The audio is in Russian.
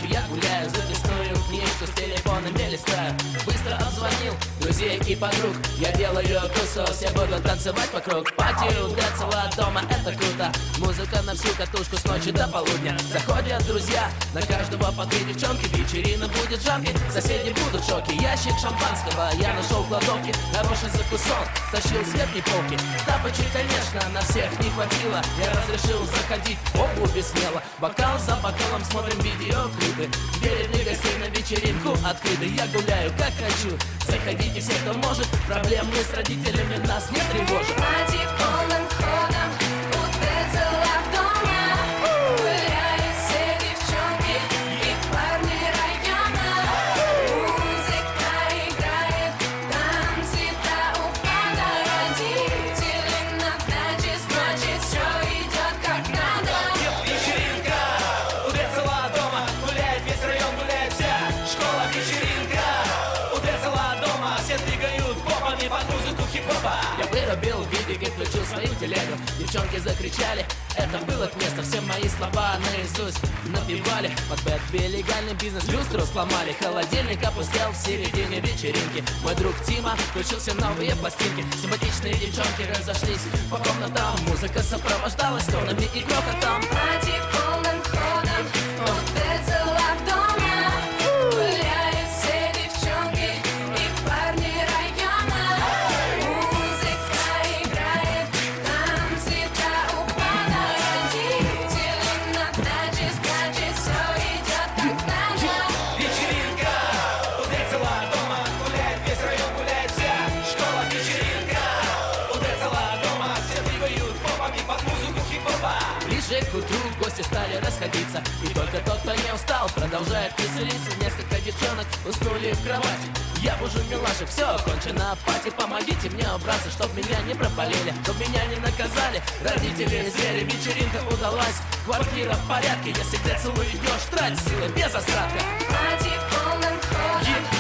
я гуляю, записную книжку с телефонами листаю. Быстро обзвонил друзей и подруг, я делаю тусу, все будут танцевать вокруг. Пати до целого дома, это круто. Музыка на всю катушку с ночи до полудня. Заходят друзья, на каждого по 3 девчонки. Вечерина будет жаркой, соседи будут в шоке. Ящик шампанского я нашел в кладовке. Хороший закусон, тащил с верхней полки. Тапочек, конечно, на всех не хватило. Я разрешил заходить в обуви смело. Бокал за бокалом смотрим видеоклипы. Двери для гостей на вечеринку открыты. Я гуляю как хочу, заходите все, кто может. Проблемы с родителями нас не тревожат. Пати полным ходом, утрясла в доме. Гуляют все девчонки и парни района. Музыка играет, танцы до упада. Родители на даче, значит все идет как надо. Вечеринка, утрясла дома. Гуляет весь район, гуляет вся школа. Вечеринка, утрясла дома. Все двигают попами под музыку хип-хопа. Я вырубил видик и включил свою телегу. Девчонки закричали, это было к месту. Все мои слова наизусть напевали. Под бэтби легальный бизнес люстру сломали. Холодильник опустел в середине вечеринки. Мой друг Тима включил все новые пластинки. Симпатичные девчонки разошлись по комнатам. Музыка сопровождалась тонами и грохотом. Пати полным ходом, утрясла в доме. Гуляют все девчонки и парни района. Музыка играет, танцы до упада. Родители на даче, значит все идет как надо. Вечеринка, утрясла дома. Гуляет весь район, гуляет вся школа. Вечеринка, утрясла дома. Все двигают попами под музыку хип-хопа. Ближе к утру гости стали расходиться. И только тот, кто не устал, продолжает веселиться. Несколько девчонок уснули в кровати. Я бужу милашек, все кончено пати. Помогите мне убраться, чтоб меня не пропалили, чтоб меня не наказали родители и звери. Вечеринка удалась, квартира в порядке. Если где целуешь, трать силы без остатка. Пати полным ходом.